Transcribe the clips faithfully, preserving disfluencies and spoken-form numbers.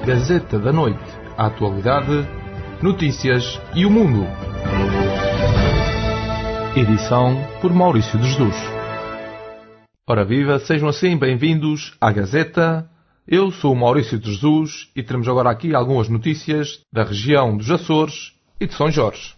Gazeta da Noite. A atualidade, notícias e o mundo. Edição por Maurício de Jesus. Ora viva, sejam assim bem-vindos à Gazeta. Eu sou o Maurício de Jesus e teremos agora aqui algumas notícias da região dos Açores e de São Jorge.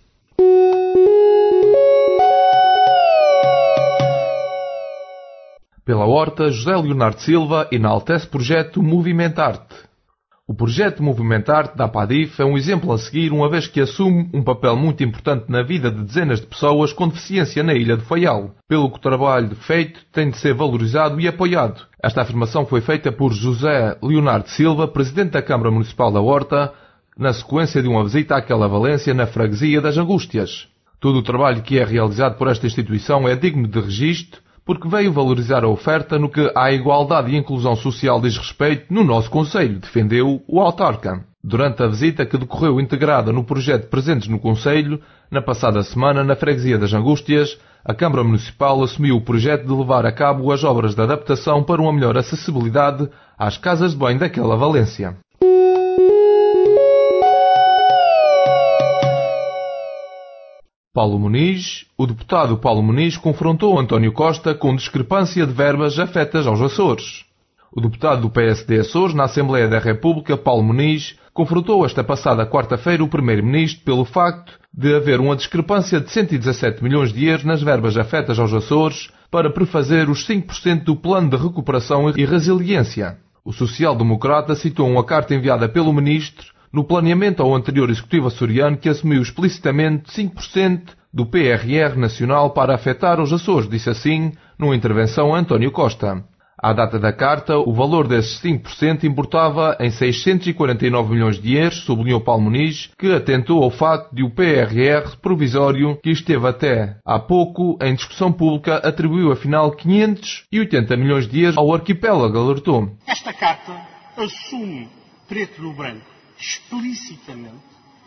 Pela Horta, José Leonardo Silva enaltece projeto Movimentarte. O projeto Movimentarte da APADIF é um exemplo a seguir, uma vez que assume um papel muito importante na vida de dezenas de pessoas com deficiência na Ilha de Faial, pelo que o trabalho feito tem de ser valorizado e apoiado. Esta afirmação foi feita por José Leonardo Silva, presidente da Câmara Municipal da Horta, na sequência de uma visita àquela Valência na freguesia das Angústias. Todo o trabalho que é realizado por esta instituição é digno de registro, porque veio valorizar a oferta no que à igualdade e inclusão social diz respeito no nosso concelho, defendeu o autarca. Durante a visita que decorreu integrada no projeto Presentes no Concelho, na passada semana, na freguesia das Angústias, a Câmara Municipal assumiu o projeto de levar a cabo as obras de adaptação para uma melhor acessibilidade às casas de banho daquela Valência. Paulo Muniz. O deputado Paulo Muniz confrontou António Costa com discrepância de verbas afetas aos Açores. O deputado do P S D Açores, na Assembleia da República, Paulo Muniz, confrontou esta passada quarta-feira o primeiro-ministro pelo facto de haver uma discrepância de cento e dezassete milhões de euros nas verbas afetas aos Açores para prefazer os cinco por cento do Plano de Recuperação e Resiliência. O social-democrata citou uma carta enviada pelo ministro no planeamento ao anterior Executivo açoriano que assumiu explicitamente cinco por cento do P R R nacional para afetar os Açores, disse assim numa intervenção a António Costa. À data da carta, o valor desses cinco por cento importava em seiscentos e quarenta e nove milhões de euros, sublinhou Paulo Muniz, que atentou ao facto de o P R R provisório, que esteve até há pouco em discussão pública, atribuiu afinal quinhentos e oitenta milhões de euros ao arquipélago, alertou. Esta carta assume, preto no branco, explicitamente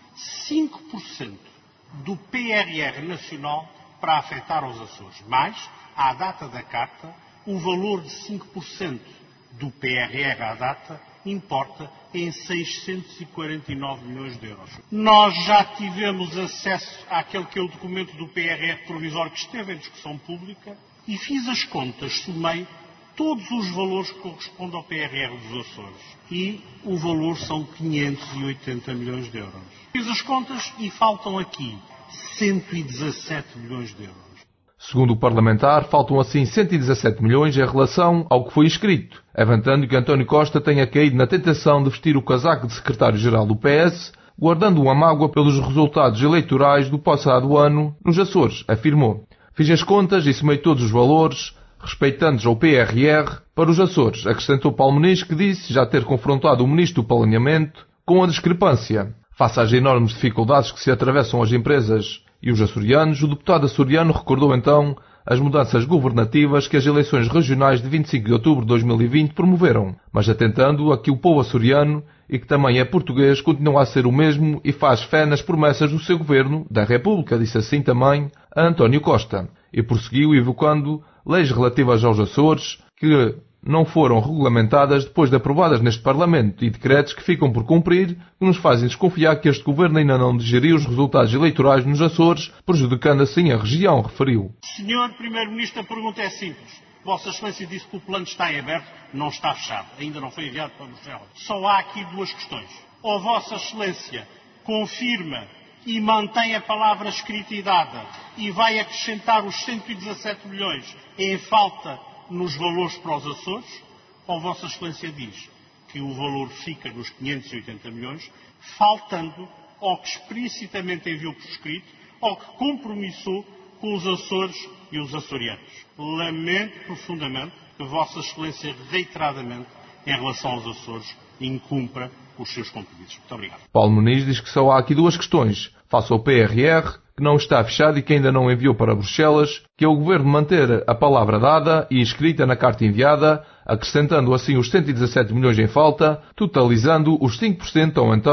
cinco por cento do P R R nacional para afetar os Açores. Mas, à data da carta, o valor de cinco por cento do P R R à data importa em seiscentos e quarenta e nove milhões de euros. Nós já tivemos acesso àquele que é o documento do P R R provisório que esteve em discussão pública e fiz as contas, somei todos os valores que correspondem ao P R R dos Açores. E o valor são quinhentos e oitenta milhões de euros. Fiz as contas e faltam aqui cento e dezassete milhões de euros. Segundo o parlamentar, faltam assim cento e dezassete milhões em relação ao que foi escrito, avantando que António Costa tenha caído na tentação de vestir o casaco de secretário-geral do P S, guardando uma mágoa pelos resultados eleitorais do passado ano nos Açores, afirmou. Fiz as contas e somei todos os valores respeitantes ao P R R para os Açores, acrescentou Paulo Muniz, que disse já ter confrontado o Ministro do Planeamento com a discrepância. Face às enormes dificuldades que se atravessam as empresas e os açorianos, o deputado açoriano recordou então as mudanças governativas que as eleições regionais de vinte e cinco de outubro de dois mil e vinte promoveram, mas atentando a que o povo açoriano, e que também é português, continua a ser o mesmo e faz fé nas promessas do seu governo, da República, disse assim também a António Costa, e prosseguiu evocando leis relativas aos Açores que não foram regulamentadas depois de aprovadas neste Parlamento e decretos que ficam por cumprir, que nos fazem desconfiar que este governo ainda não digeriu os resultados eleitorais nos Açores, prejudicando assim a região, referiu. Senhor Primeiro-Ministro, a pergunta é simples. Vossa Excelência disse que o plano está em aberto, não está fechado, ainda não foi enviado para Bruxelas. Só há aqui duas questões. Ou Vossa Excelência confirma e mantém a palavra escrita e dada e vai acrescentar os cento e dezassete milhões em falta nos valores para os Açores, ou Vossa Excelência diz que o valor fica nos quinhentos e oitenta milhões, faltando ao que explicitamente enviou por escrito, ao que compromissou com os Açores e os açorianos. Lamento profundamente que Vossa Excelência reiteradamente, em relação aos Açores, incumpra os seus compromissos. Muito obrigado. Paulo Muniz diz que só há aqui duas questões. Face ao P R R, que não está fechado e que ainda não enviou para Bruxelas, que é o Governo manter a palavra dada e escrita na carta enviada, acrescentando assim os cento e dezassete milhões em falta, totalizando os cinco por cento ou então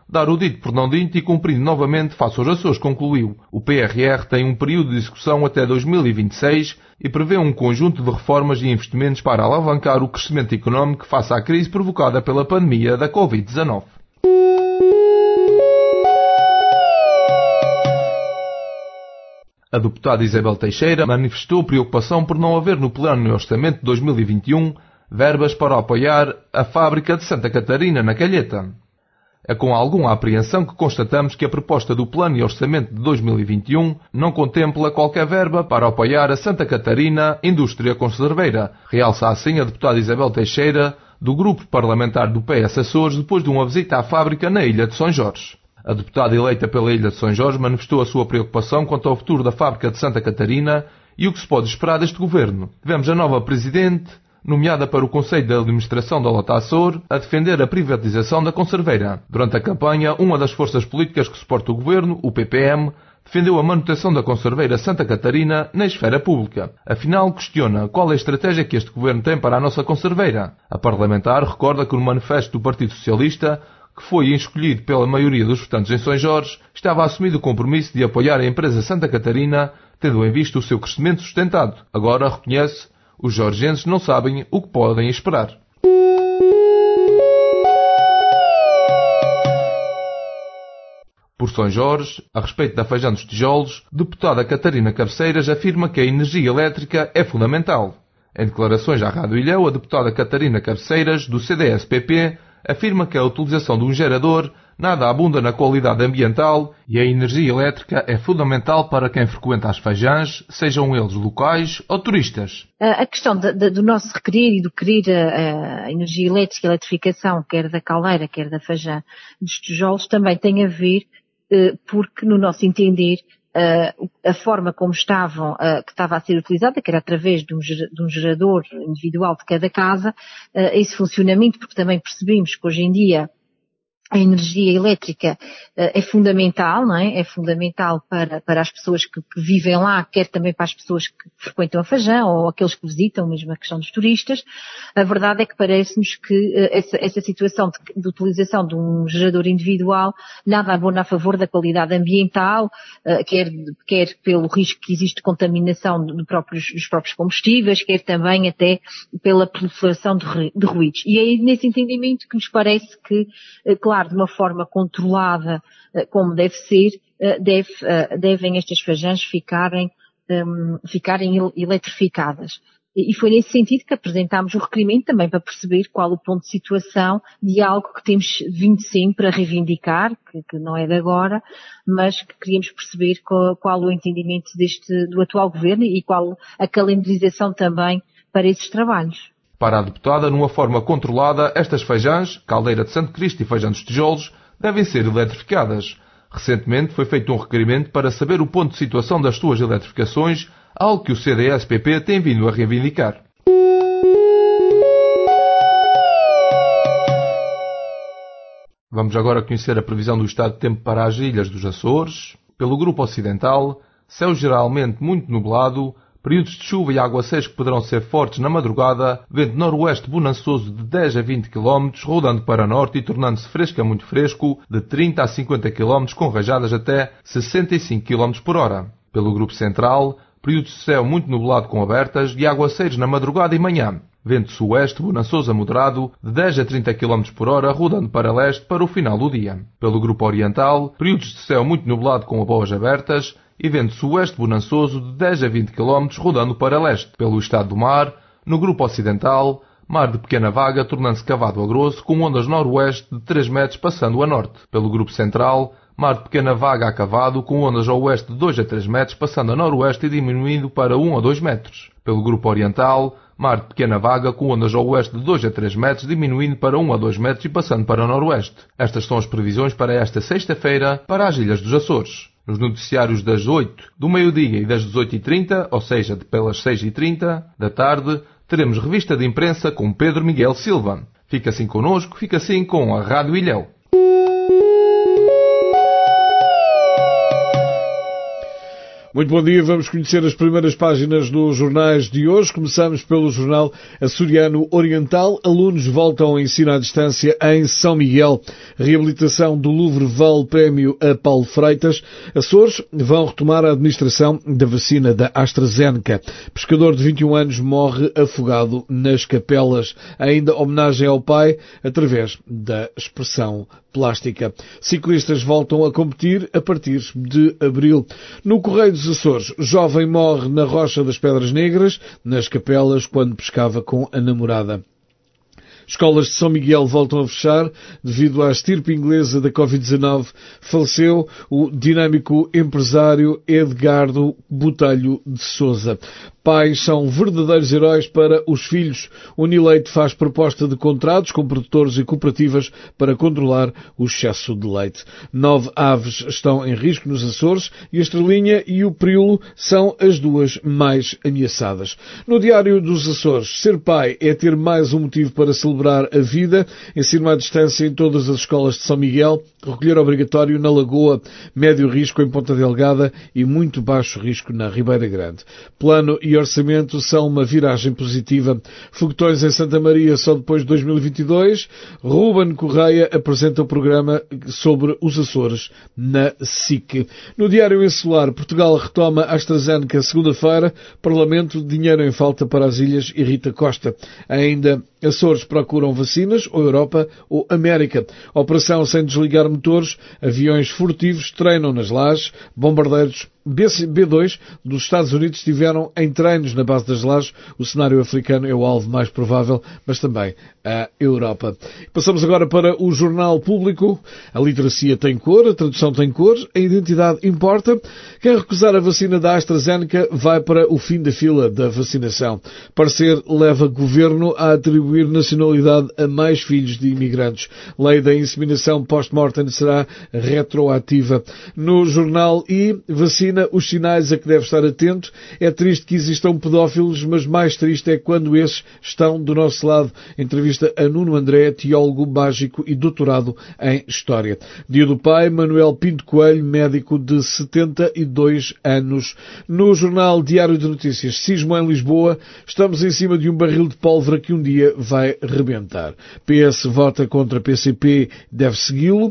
dar o dito por não dito e cumprindo novamente face aos Açores, concluiu. O P R R tem um período de execução até dois mil e vinte e seis e prevê um conjunto de reformas e investimentos para alavancar o crescimento económico face à crise provocada pela pandemia da covid dezanove. A deputada Isabel Teixeira manifestou preocupação por não haver no plano de orçamento de dois mil e vinte e um verbas para apoiar a fábrica de Santa Catarina, na Calheta. É com alguma apreensão que constatamos que a proposta do plano de orçamento de dois mil e vinte e um não contempla qualquer verba para apoiar a Santa Catarina Indústria Conserveira, realça assim a deputada Isabel Teixeira, do grupo parlamentar do P S Açores, depois de uma visita à fábrica na Ilha de São Jorge. A deputada eleita pela Ilha de São Jorge manifestou a sua preocupação quanto ao futuro da fábrica de Santa Catarina e o que se pode esperar deste governo. Tivemos a nova presidente, nomeada para o Conselho de Administração da Lota Açor, a defender a privatização da conserveira. Durante a campanha, uma das forças políticas que suporta o governo, o P P M, defendeu a manutenção da conserveira Santa Catarina na esfera pública. Afinal, questiona qual é a estratégia que este governo tem para a nossa conserveira. A parlamentar recorda que no manifesto do Partido Socialista, que foi escolhido pela maioria dos votantes em São Jorge, estava assumido o compromisso de apoiar a empresa Santa Catarina, tendo em vista o seu crescimento sustentado. Agora, reconhece, os jorgenses não sabem o que podem esperar. Por São Jorge, a respeito da Feijão dos Tijolos, a deputada Catarina Cabeceiras afirma que a energia elétrica é fundamental. Em declarações à Rádio Ilhéu, a deputada Catarina Cabeceiras, do C D S P P, afirma que a utilização de um gerador nada abunda na qualidade ambiental e a energia elétrica é fundamental para quem frequenta as feijãs, sejam eles locais ou turistas. A questão de, de, do nosso requerir e do querer a, a energia elétrica, a eletrificação, quer da caldeira, quer da feijã dos tijolos, também tem a ver eh, porque, no nosso entender, Uh, a forma como estavam, uh, que estava a ser utilizada, que era através de um, de um gerador individual de cada casa, uh, esse funcionamento, porque também percebemos que hoje em dia a energia elétrica uh, é fundamental, não é? É fundamental para, para as pessoas que, que vivem lá, quer também para as pessoas que frequentam a Feijão ou aqueles que visitam, mesmo a questão dos turistas. A verdade é que parece-nos que uh, essa, essa situação de, de utilização de um gerador individual nada abona a favor da qualidade ambiental, uh, quer, quer pelo risco que existe de contaminação de próprios, dos próprios combustíveis, quer também até pela proliferação de, de ruídos. E é nesse entendimento que nos parece que, uh, claro, de uma forma controlada, como deve ser, deve, devem estas feijãs ficarem, um, ficarem eletrificadas. E foi nesse sentido que apresentámos o requerimento também para perceber qual o ponto de situação de algo que temos vindo sempre a reivindicar, que, que não é de agora, mas que queríamos perceber qual, qual o entendimento deste, do atual governo e qual a calendarização também para esses trabalhos. Para a deputada, numa forma controlada, estas feijãs, Caldeira de Santo Cristo e Feijão dos Tijolos, devem ser eletrificadas. Recentemente foi feito um requerimento para saber o ponto de situação das suas eletrificações, algo que o C D S P P tem vindo a reivindicar. Vamos agora conhecer a previsão do estado de tempo para as ilhas dos Açores. Pelo grupo ocidental, céu geralmente muito nublado, períodos de chuva e aguaceiros que poderão ser fortes na madrugada, vento noroeste bonançoso de dez a vinte quilómetros, rodando para norte e tornando-se fresco a muito fresco, de trinta a cinquenta quilómetros, com rajadas até sessenta e cinco quilómetros por hora. Pelo grupo central, períodos de céu muito nublado com abertas e aguaceiros na madrugada e manhã. Vento suoeste bonançoso a moderado, de dez a trinta quilómetros por hora, rodando para leste para o final do dia. Pelo grupo oriental, períodos de céu muito nublado com aboas abertas, e vento suoeste bonançoso de dez a vinte quilómetros, rodando para leste. Pelo estado do mar, no grupo ocidental, mar de pequena vaga, tornando-se cavado a grosso, com ondas noroeste de três metros, passando a norte. Pelo grupo central, mar de pequena vaga a cavado, com ondas a oeste de dois a três metros, passando a noroeste e diminuindo para um a dois metros. Pelo grupo oriental, mar de pequena vaga, com ondas a oeste de dois a três metros, diminuindo para um a dois metros e passando para o noroeste. Estas são as previsões para esta sexta-feira para as Ilhas dos Açores. Nos noticiários das oito do meio-dia e das dezoito e trinta, ou seja, pelas seis e trinta da tarde, teremos revista de imprensa com Pedro Miguel Silva. Fica assim connosco, fica assim com a Rádio Ilhéu. Muito bom dia, vamos conhecer as primeiras páginas dos jornais de hoje. Começamos pelo jornal Açoriano Oriental. Alunos voltam a ensino à distância em São Miguel. Reabilitação do Louvre vale prémio a Paulo Freitas. Açores vão retomar a administração da vacina da AstraZeneca. Pescador de vinte e um anos morre afogado nas Capelas. Ainda homenagem ao pai através da expressão plástica. Ciclistas voltam a competir a partir de abril. No Correio dos Açores, jovem morre na Rocha das Pedras Negras, nas Capelas, quando pescava com a namorada. Escolas de São Miguel voltam a fechar devido à estirpe inglesa da covid dezanove. Faleceu o dinâmico empresário Edgardo Botelho de Sousa. Pais são verdadeiros heróis para os filhos. Unileite faz proposta de contratos com produtores e cooperativas para controlar o excesso de leite. Nove aves estão em risco nos Açores e a estrelinha e o priulo são as duas mais ameaçadas. No Diário dos Açores, ser pai é ter mais um motivo para celebrar a vida. Ensino à distância em todas as escolas de São Miguel. Recolher obrigatório na Lagoa. Médio risco em Ponta Delgada e muito baixo risco na Ribeira Grande. Plano e orçamento são uma viragem positiva. Foguetões em Santa Maria só depois de dois mil e vinte e dois. Ruben Correia apresenta o programa sobre os Açores na S I C. No Diário Insular, Portugal retoma a AstraZeneca segunda-feira. Parlamento, dinheiro em falta para as ilhas e Rita Costa. Ainda Açores procuram vacinas, ou Europa ou América. Operação sem desligar motores. Aviões furtivos treinam nas lajes. Bombardeiros B dois dos Estados Unidos estiveram em treinos na base das lajes. O cenário africano é o alvo mais provável, mas também a Europa. Passamos agora para o Jornal Público. A literacia tem cor, a tradução tem cor, a identidade importa. Quem recusar a vacina da AstraZeneca vai para o fim da fila da vacinação. Parecer leva governo a atribuir nacionalidade a mais filhos de imigrantes. Lei da inseminação post-mortem será retroativa. No jornal I, vacina os sinais a que deve estar atento. É triste que existam pedófilos, mas mais triste é quando esses estão do nosso lado. Entrevista a Nuno André, teólogo mágico e doutorado em História. Dia do Pai, Manuel Pinto Coelho, médico de setenta e dois anos. No jornal Diário de Notícias, sismo em Lisboa, estamos em cima de um barril de pólvora que um dia vai rebentar. P S vota contra P C P, deve segui-lo.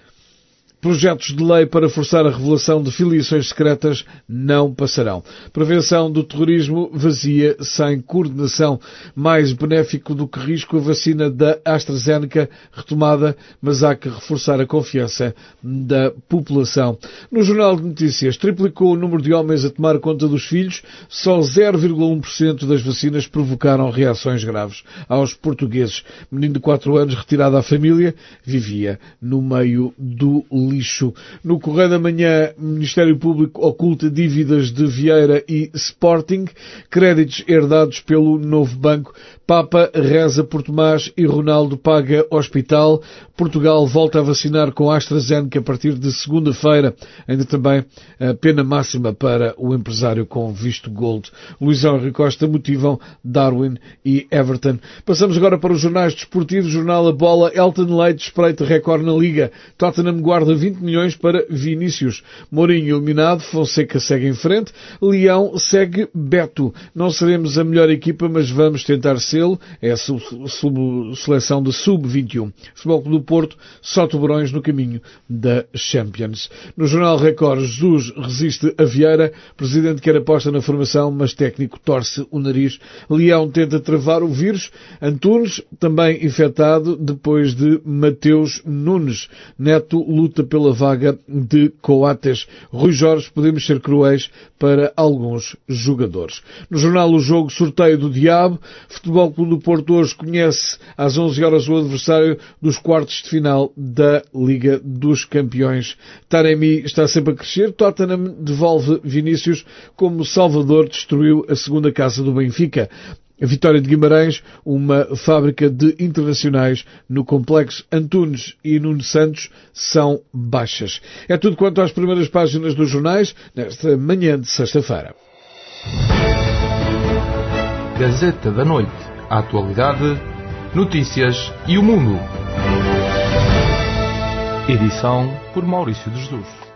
Projetos de lei para forçar a revelação de filiações secretas não passarão. Prevenção do terrorismo vazia, sem coordenação. Mais benéfico do que risco a vacina da AstraZeneca retomada, mas há que reforçar a confiança da população. No Jornal de Notícias, triplicou o número de homens a tomar conta dos filhos. Só zero vírgula um por cento das vacinas provocaram reações graves aos portugueses. Menino de quatro anos, retirado à família, vivia no meio do lixo. No Correio da Manhã, o Ministério Público oculta dívidas de Vieira e Sporting, créditos herdados pelo Novo Banco, Papa reza por Tomás e Ronaldo paga hospital, Portugal volta a vacinar com AstraZeneca a partir de segunda-feira, ainda também a pena máxima para o empresário com visto gold. Luizão e Rui Costa motivam Darwin e Everton. Passamos agora para os jornais desportivos. Jornal A Bola, Elton Leite espreita recorde na Liga. Tottenham guarda vinte milhões para Vinícius. Mourinho eliminado, Fonseca segue em frente. Leão segue Beto. Não seremos a melhor equipa, mas vamos tentar sê-lo. É a sub, sub, seleção de sub vinte e um. Futebol Clube do Porto, só tubarões no caminho da Champions. No Jornal Record, Jesus resiste a Vieira. Presidente quer aposta na formação, mas técnico torce o nariz. Leão tenta travar o vírus. Antunes, também infectado, depois de Mateus Nunes. Neto luta pela vaga de Coates. Rui Jorge, podemos ser cruéis para alguns jogadores. No jornal O Jogo, sorteio do Diabo. Futebol Clube do Porto hoje conhece às onze horas o adversário dos quartos de final da Liga dos Campeões. Taremi está sempre a crescer. Tottenham devolve Vinícius como Salvador destruiu a segunda casa do Benfica. A Vitória de Guimarães, uma fábrica de internacionais no complexo Antunes e Nuno Santos, são baixas. É tudo quanto às primeiras páginas dos jornais, nesta manhã de sexta-feira. Gazeta da Noite. A atualidade, notícias e o mundo. Edição por Maurício de Jesus.